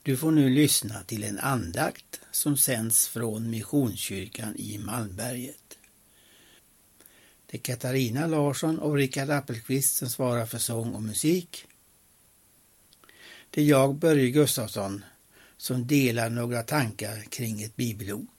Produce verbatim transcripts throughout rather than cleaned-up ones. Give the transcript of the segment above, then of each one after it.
Du får nu lyssna till en andakt som sänds från Missionskyrkan i Malmberget. Det är Katarina Larsson och Rickard Appelqvist som svarar för sång och musik. Det är jag, Börje Gustafsson, som delar några tankar kring ett bibelord.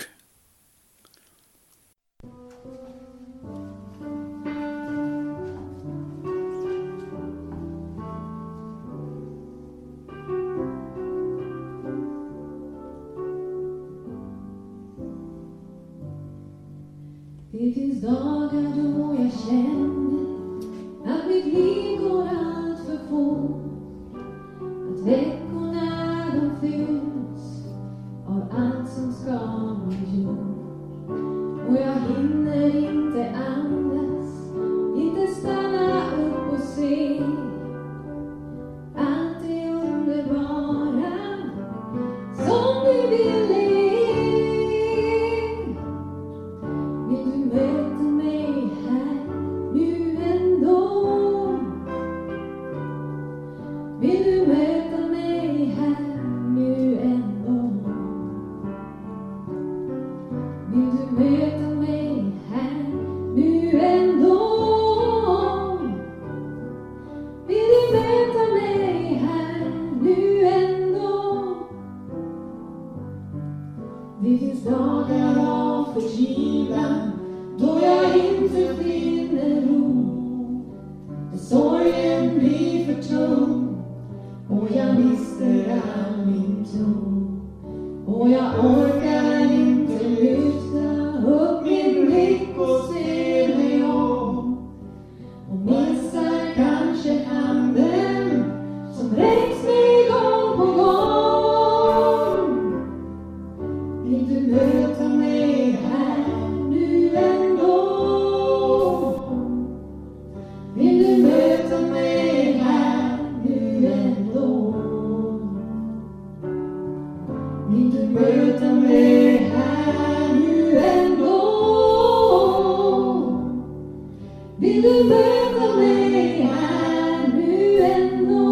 Det finns dagar då jag känner att mitt liv går allt för fort. Att veckorna de fylls av allt som ska bli gjort. Och jag hinner inte andas, inte stanna upp och se allt det underbara som du vill le. Det finns dagar av förtvivlan då jag inte finner ro. När sorgen blir för tung och jag mister all min tro. Och jag orkar inte lyfta upp min blick och se mig om. Och missar kanske handen som räcks mig gång på gång. Vill du möta mig här nu ändå? Vill du möta mig här nu ändå? Vill du möta mig här nu ändå? Vill du möta mig här nu ändå?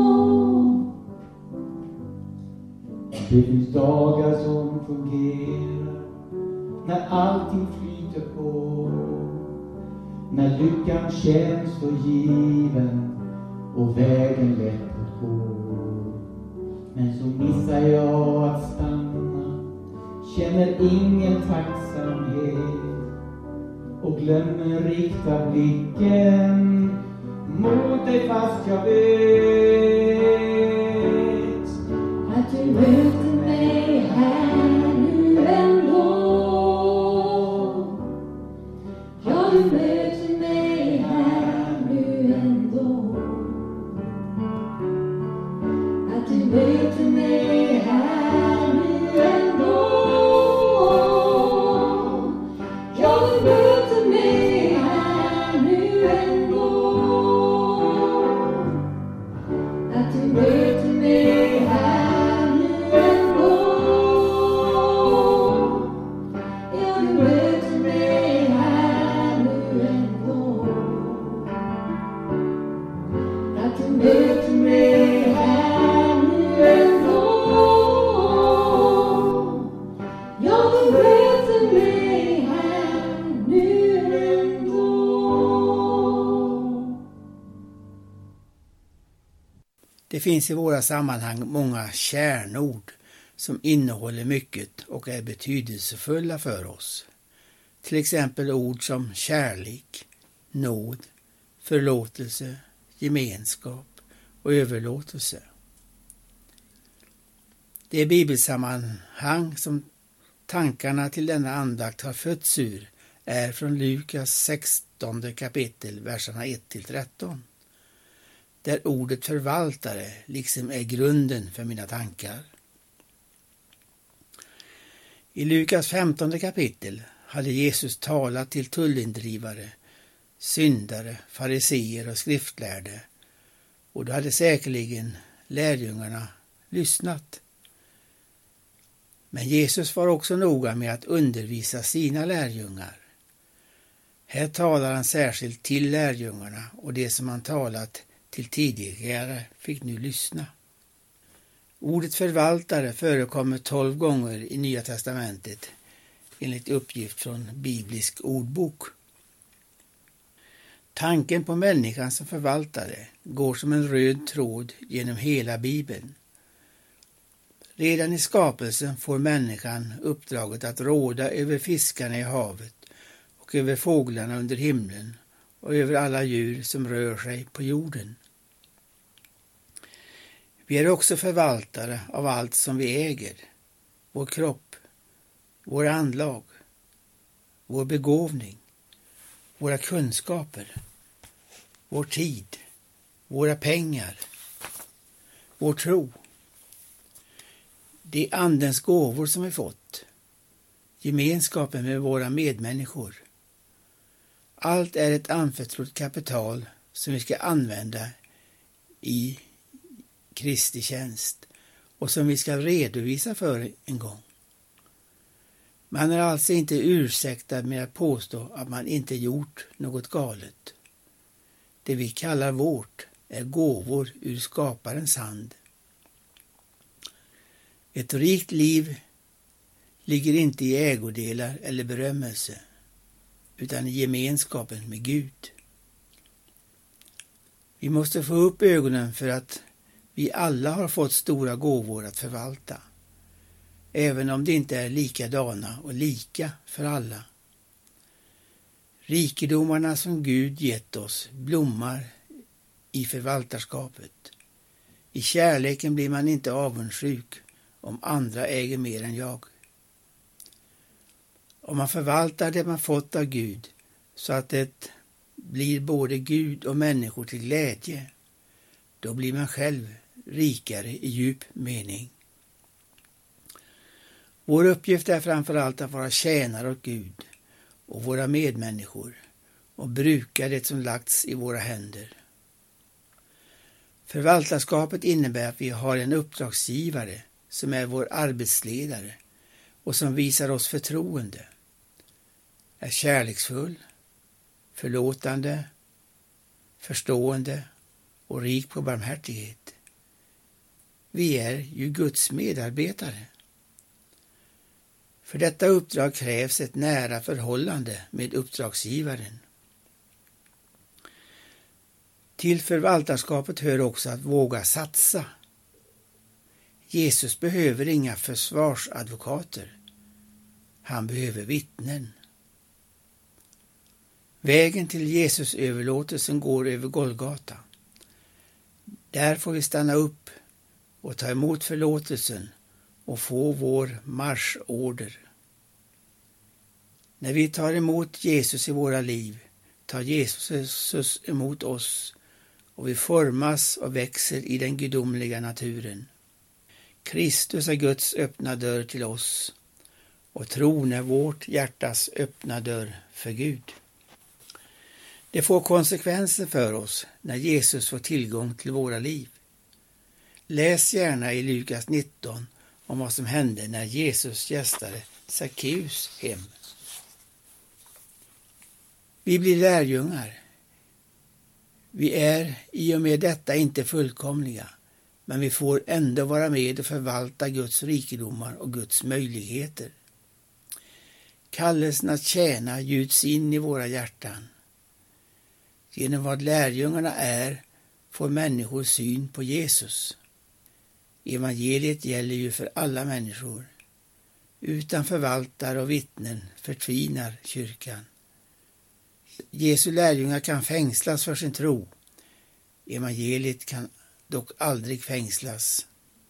Det finns dagar som fungerar när allting flyter på, när lyckan känns för given och vägen lätt att gå. Men så missar jag att stanna, känner ingen tacksamhet och glömmer rikta blicken mot dig fast jag vet att du möter mig här nu ändå. Ja, du möter mig här nu ändå. Att du möter mig här nu ändå. Ja, du möter mig här nu ändå. Att du möter mig här nu ändå. Ja, du möter mig här nu ändå. Att du möter mig här nu ändå. Ja, du möter mig här nu ändå. Det finns i våra sammanhang många kärnord som innehåller mycket och är betydelsefulla för oss. Till exempel ord som kärlek, nåd, förlåtelse, gemenskap och överlåtelse. Det bibelsammanhang som tankarna till denna andakt har fötts ur är från Lukas sextonde kapitel, verserna ett till tretton. Där ordet förvaltare liksom är grunden för mina tankar. I Lukas femtonde kapitel hade Jesus talat till tullindrivare, syndare, fariseer och skriftlärde, och då hade säkerligen lärjungarna lyssnat. Men Jesus var också noga med att undervisa sina lärjungar. Här talar han särskilt till lärjungarna, och det som han talat till tidigare fick nu lyssna. Ordet förvaltare förekommer tolv gånger i Nya testamentet enligt uppgift från Biblisk ordbok. Tanken på människan som förvaltare går som en röd tråd genom hela Bibeln. Redan i skapelsen får människan uppdraget att råda över fiskarna i havet och över fåglarna under himlen och över alla djur som rör sig på jorden. Vi är också förvaltare av allt som vi äger, vår kropp, våra anlag, vår begåvning, våra kunskaper, vår tid, våra pengar, vår tro, de andens gåvor som vi fått, gemenskapen med våra medmänniskor. Allt är ett anförtrott kapital som vi ska använda i Kristi tjänst och som vi ska redovisa för en gång. Man är alltså inte ursäktad med att påstå att man inte gjort något galet. Det vi kallar vårt är gåvor ur skaparens hand. Ett rikt liv ligger inte i ägodelar eller berömmelse, utan i gemenskapen med Gud. Vi måste få upp ögonen för att vi alla har fått stora gåvor att förvalta, även om det inte är likadana och lika för alla. Rikedomarna som Gud gett oss blommar i förvaltarskapet. I kärleken blir man inte avundsjuk om andra äger mer än jag. Om man förvaltar det man fått av Gud så att det blir både Gud och människor till glädje, då blir man själv rikare i djup mening. Vår uppgift är framförallt att vara tjänare åt Gud och våra medmänniskor och bruka det som lagts i våra händer. Förvaltarskapet innebär att vi har en uppdragsgivare som är vår arbetsledare och som visar oss förtroende, är kärleksfull, förlåtande, förstående och rik på barmhärtighet. Vi är ju Guds medarbetare. För detta uppdrag krävs ett nära förhållande med uppdragsgivaren. Till förvaltarskapet hör också att våga satsa. Jesus behöver inga försvarsadvokater. Han behöver vittnen. Vägen till Jesus överlåtelsen går över Golgata. Där får vi stanna upp och ta emot förlåtelsen och få vår marschorder. När vi tar emot Jesus i våra liv tar Jesus emot oss och vi formas och växer i den gudomliga naturen. Kristus är Guds öppna dörr till oss och tron är vårt hjärtas öppna dörr för Gud. Det får konsekvenser för oss när Jesus får tillgång till våra liv. Läs gärna i Lukas nitton om vad som hände när Jesus gästade Sackeus hem. Vi blir lärjungar. Vi är i och med detta inte fullkomliga, men vi får ändå vara med och förvalta Guds rikedomar och Guds möjligheter. Kallelsen att tjäna gjuts in i våra hjärtan. Genom vad lärjungarna är får människor syn på Jesus. Evangeliet gäller ju för alla människor. Utan förvaltare och vittnen förtvinar kyrkan. Jesu lärjungar kan fängslas för sin tro. Evangeliet kan dock aldrig fängslas.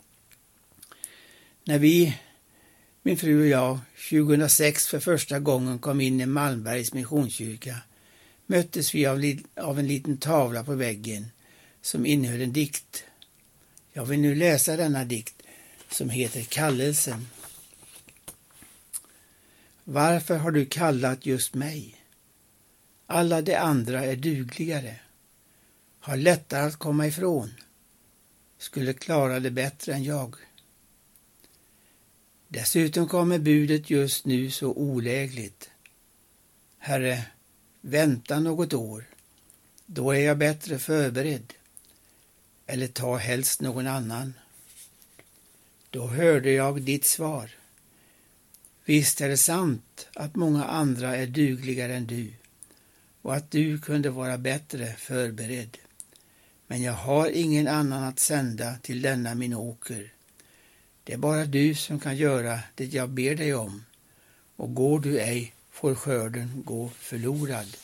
När vi, min fru och jag, tjugohundrasex för första gången kom in i Malmbergs missionskyrka möttes vi av, av en liten tavla på väggen som innehöll en dikt. Jag vill nu läsa denna dikt som heter Kallelsen. Varför har du kallat just mig? Alla de andra är dugligare, har lättare att komma ifrån, skulle klara det bättre än jag. Dessutom kommer budet just nu så olägligt. Herre, vänta något år, då är jag bättre förberedd. Eller ta helst någon annan. Då hörde jag ditt svar. Visst är det sant att många andra är dugligare än du och att du kunde vara bättre förberedd. Men jag har ingen annan att sända till denna min åker. Det är bara du som kan göra det jag ber dig om, och går du ej får skörden gå förlorad.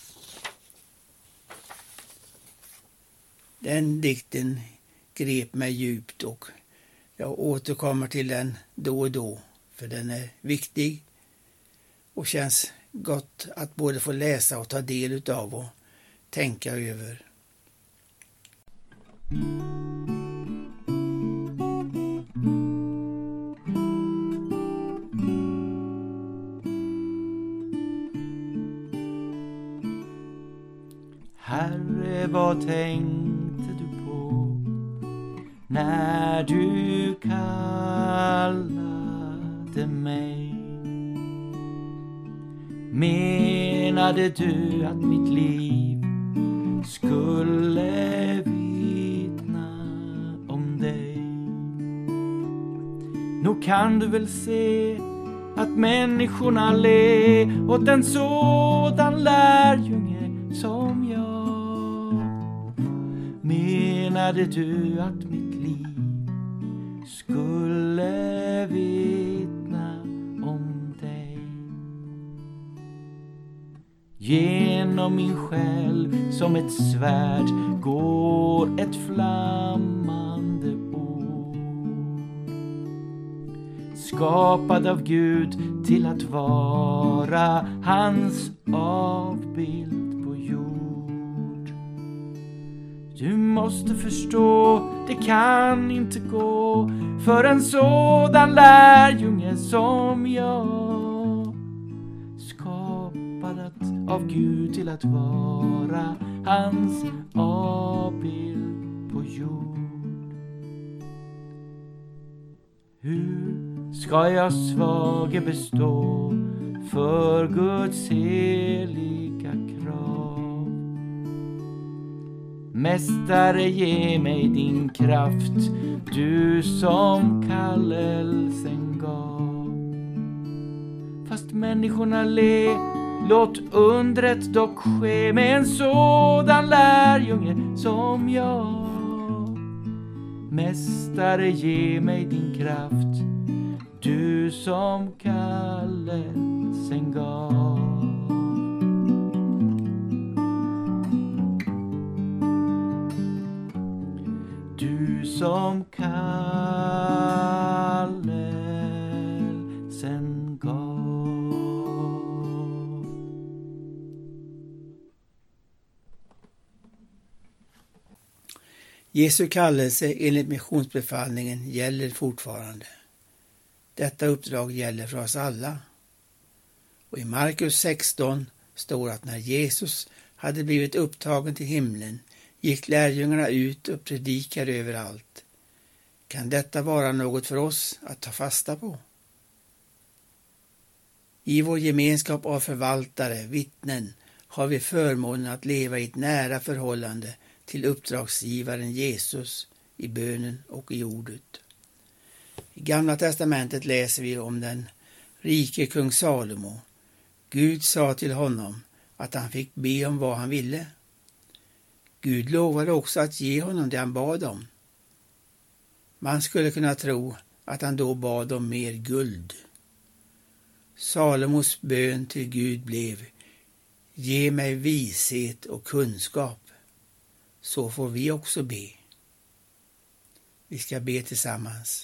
Den dikten grep mig djupt och jag återkommer till den då och då, för den är viktig och känns gott att både få läsa och ta del utav och tänka över. Herre, vad tänkte du på när du kallade mig? Menade du att mitt liv skulle vittna om dig? Nog kan du väl se att människorna le åt en sådan lärjunge som jag. Menade du att mitt liv skulle vittna om dig? Genom min själ som ett svärd går ett flammande ord, skapad av Gud till att vara hans avbild på jord. Du måste förstå, det kan inte gå för en sådan lärjunge som jag, skapad av Gud till att vara hans avbild på jord. Hur ska jag svage bestå för Guds heliga krav? Mästare, ge mig din kraft, du som kallelsen gav. Fast människorna le, låt undret dock ske med en sådan lärjunge som jag. Mästare, ge mig din kraft, du som kallelsen gav. Du som kallelsen gav. Jesu kallelse enligt missionsbefallningen gäller fortfarande. Detta uppdrag gäller för oss alla. Och i Markus sexton står att när Jesus hade blivit upptagen till himlen gick lärjungarna ut och predikade överallt. Kan detta vara något för oss att ta fasta på? I vår gemenskap av förvaltare, vittnen, har vi förmånen att leva i ett nära förhållande till uppdragsgivaren Jesus i bönen och i ordet. I Gamla testamentet läser vi om den rike kung Salomo. Gud sa till honom att han fick be om vad han ville. Gud lovade också att ge honom det han bad om. Man skulle kunna tro att han då bad om mer guld. Salomos bön till Gud blev: ge mig vishet och kunskap. Så får vi också be. Vi ska be tillsammans.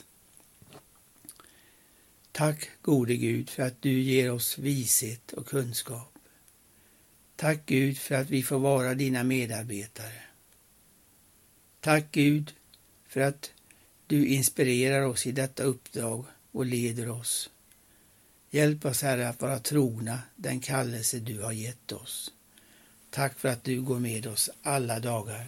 Tack gode Gud för att du ger oss vishet och kunskap. Tack Gud för att vi får vara dina medarbetare. Tack Gud för att du inspirerar oss i detta uppdrag och leder oss. Hjälp oss Herre att vara trogna den kallelse du har gett oss. Tack för att du går med oss alla dagar.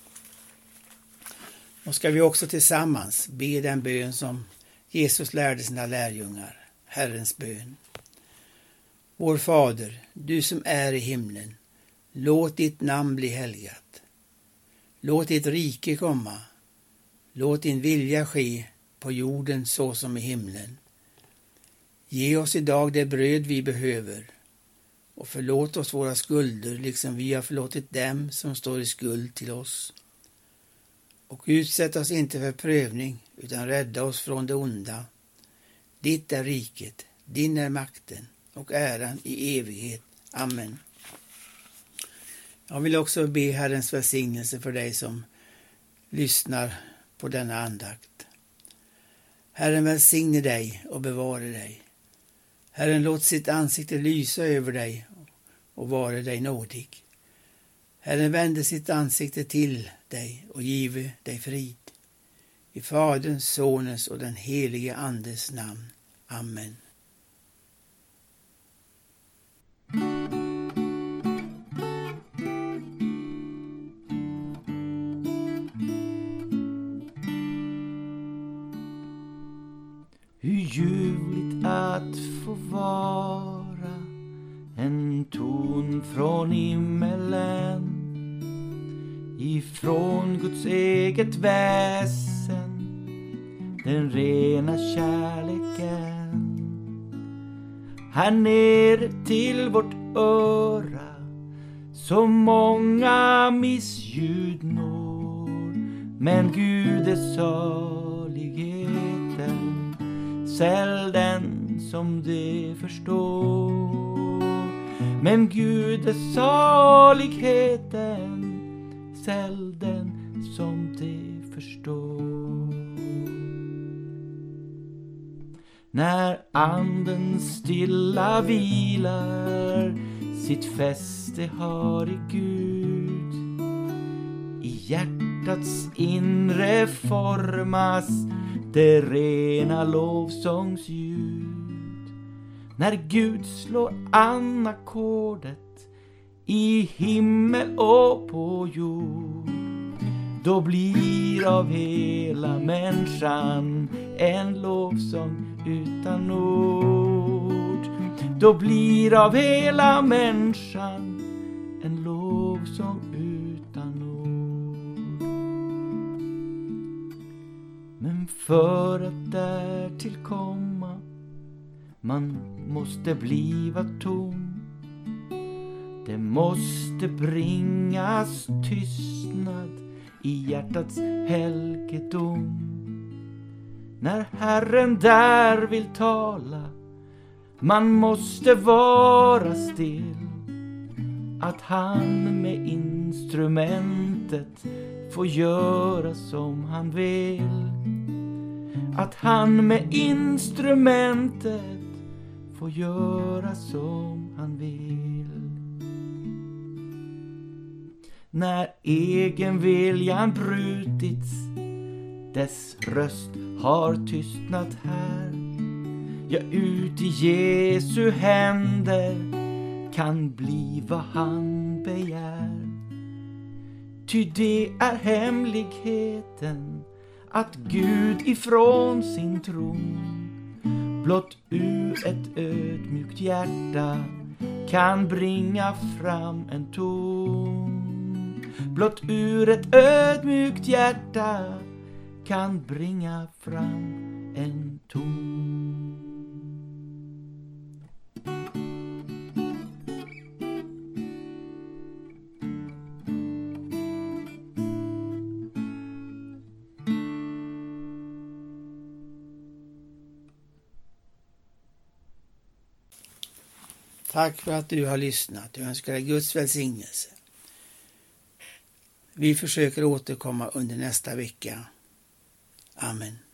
Och ska vi också tillsammans be den bön som Jesus lärde sina lärjungar, Herrens bön. Vår Fader, du som är i himlen, låt ditt namn bli helgat. Låt ditt rike komma. Låt din vilja ske på jorden så som i himlen. Ge oss idag det bröd vi behöver och förlåt oss våra skulder liksom vi har förlåtit dem som står i skuld till oss. Och utsätt oss inte för prövning utan rädda oss från det onda. Ditt är riket, din är makten och äran i evighet. Amen. Jag vill också be Herrens välsignelse för dig som lyssnar på denna andakt. Herren välsigne dig och bevare dig. Herren låt sitt ansikte lysa över dig och vare dig nådig. Herren vände sitt ansikte till dig och give dig frid. I Faderns, Sonens och den helige Andes namn. Amen. Hur ljuvligt att få vara en ton från himmelen, ifrån Guds eget väsen, den rena kärleken. Här nere till vårt öra så många missljud når, men Gud är saligheten, säll den som det förstår. Men Gud är saligheten, säll den som det förstår. När anden stilla vilar, sitt fäste har i Gud, i hjärtats inre formas det rena lovsångsljud. När Gud slår an ackordet i himmel och på jord, då blir av hela människan en lovsång utan ord. Då blir av hela människan en lovsång utan ord. Men för att där tillkomma man måste bliva tom. Det måste bringas tystnad i hjärtats helgedom. När Herren där vill tala, man måste vara still. Att han med instrumentet får göra som han vill. Att han med instrumentet får göra som han vill. När egen viljan brutits, dess röst har tystnat här. Ja, ut i Jesu händer kan bli vad han begär. Ty det är hemligheten, att Gud ifrån sin tron blott ur ett ödmjukt hjärta kan bringa fram en ton. Blott ur ett ödmjukt hjärta kan bringa fram en ton. Tack för att du har lyssnat. Jag önskar dig Guds välsignelse. Vi försöker återkomma under nästa vecka. Amen.